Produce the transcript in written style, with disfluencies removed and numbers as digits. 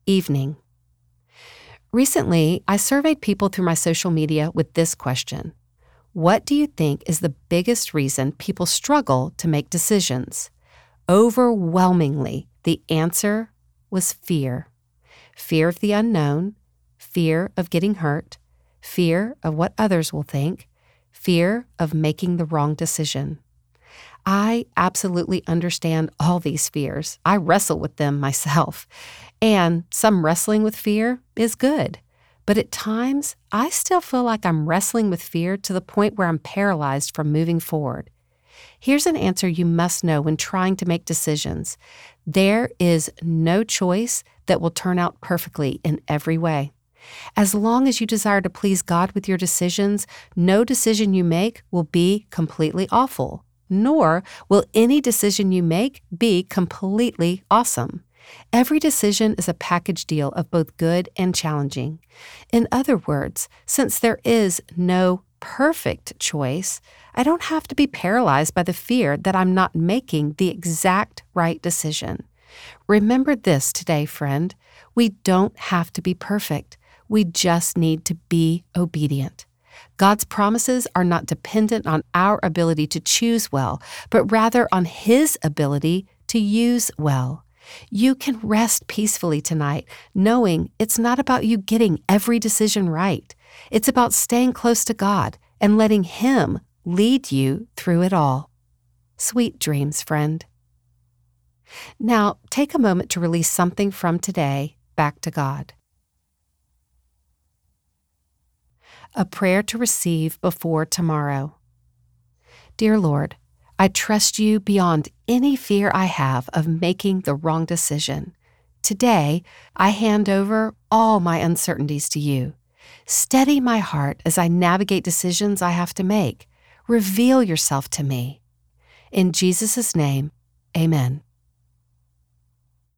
Evening. Recently, I surveyed people through my social media with this question. What do you think is the biggest reason people struggle to make decisions? Overwhelmingly, the answer was fear. Fear of the unknown, fear of getting hurt, fear of what others will think, fear of making the wrong decision. I absolutely understand all these fears. I wrestle with them myself. And some wrestling with fear is good. But at times, I still feel like I'm wrestling with fear to the point where I'm paralyzed from moving forward. Here's an answer you must know when trying to make decisions. There is no choice that will turn out perfectly in every way. As long as you desire to please God with your decisions, no decision you make will be completely awful, nor will any decision you make be completely awesome. Every decision is a package deal of both good and challenging. In other words, since there is no perfect choice, I don't have to be paralyzed by the fear that I'm not making the exact right decision. Remember this today, friend. We don't have to be perfect. We just need to be obedient. God's promises are not dependent on our ability to choose well, but rather on His ability to use well. You can rest peacefully tonight, knowing it's not about you getting every decision right. It's about staying close to God and letting Him lead you through it all. Sweet dreams, friend. Now, take a moment to release something from today back to God. A prayer to receive before tomorrow. Dear Lord, I trust you beyond any fear I have of making the wrong decision. Today, I hand over all my uncertainties to you. Steady my heart as I navigate decisions I have to make. Reveal yourself to me. In Jesus' name, amen.